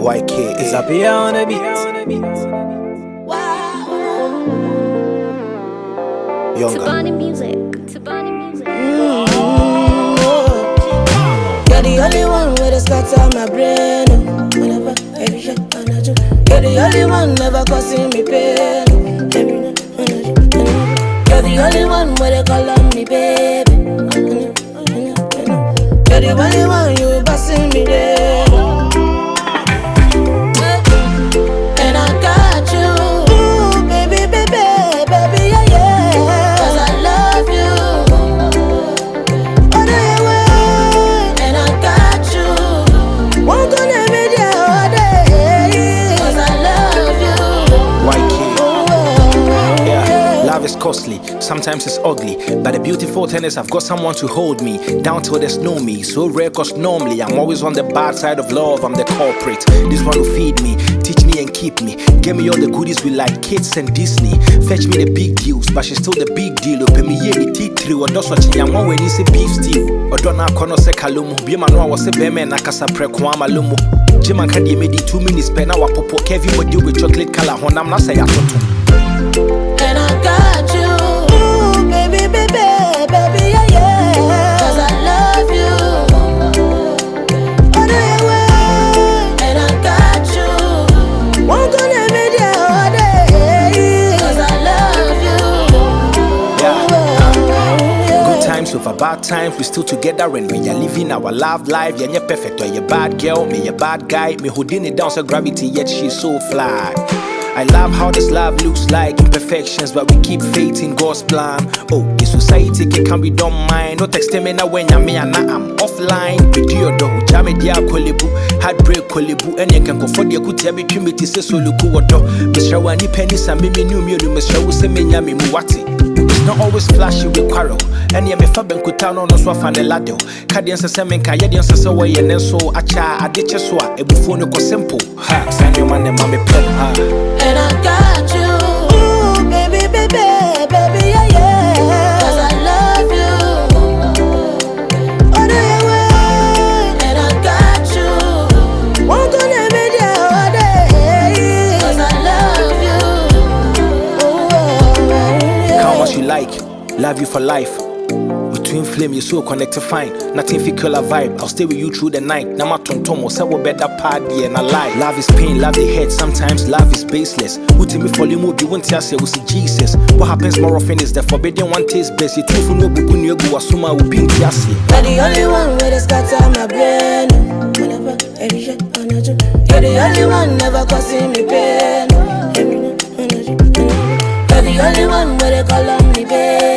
YK. It's up here on the beat. Younger. Tabani music. Tabani music. You're the only one with a scatter my brain. Whenever, every shot, I do. You're the only one never causing me pain. Every night, you're the only one with a call on me, baby. You're the only one you passing me there. And I got you, ooh, baby, baby, baby, yeah, yeah. 'Cause I love you. Oh, no, you will. And I got you. Won't gonna be there all day. 'Cause I love you. YK. Yeah, love is costly, sometimes it's ugly, but the beautiful thing is I've got someone to hold me down till there's no me. So rare cause normally I'm always on the bad side of love. I'm the culprit, this one will feed me, teach me and keep me, give me all the goodies we like, kids and Disney. Fetch me the big deals, but she's still the big deal. Open me here, me T3, or does watching young one when you say beef stew. Or don't have kono se kalumu, be man no was a beme and akasa prekwama lumu. Jim and Candy made it 2 minutes, pen our popo, Kevin would do with chocolate color, when I'm not say And I got you, ooh, baby, baby, baby, yeah, yeah. 'Cause I love you. Oh, no, you will. And I got you. Won't gonna be there all day. 'Cause I love you. Yeah. Good times over bad times, we still together and we are living our love life. Yeah, you're perfect, or you're bad girl, me a bad guy. Me holding it down so gravity, yet she's so fly. I love how this love looks like imperfections, but we keep faith in God's plan. Oh, the society can we don't mind. No text me now when I'm offline. Video do, jam it, yeah, Kolibu, heartbreak Kolibu, and you can go for the good tabby community, says so look what do. Mr. Wani pennies and Mimi new music, Mr. Wusemenya Muwati. It's not always flashy with quarrel, and yeah, me Faben Kutano no swafan the lado. Cadians and Semen Kayadians as away and so acha, a ditches wa, a before no simple. Ha, send your man and mammy plum, ha. And I got you, ooh, baby, baby, baby, yeah, yeah. 'Cause I love you. Oh, no, you will. And I got you. Won't gonna be there all day. 'Cause I love you. Ooh, How much you like, love you for life. Between flame, you're so connected, fine. Nothing fit kill a vibe. I'll stay with you through the night. Now my tonton will say what better party and I lie. Love is pain, love the head. Sometimes love is baseless. Who tell me for you move, you won't say we see Jesus. What happens more often is the forbidden one tastes best. You two for no bubu you go asuma will be in Tiasi. you're the only one with a scatter my brain. Whenever, every shot, I do. You're the only one never causing me pain. Every night, you're the only one with a call on me, babe.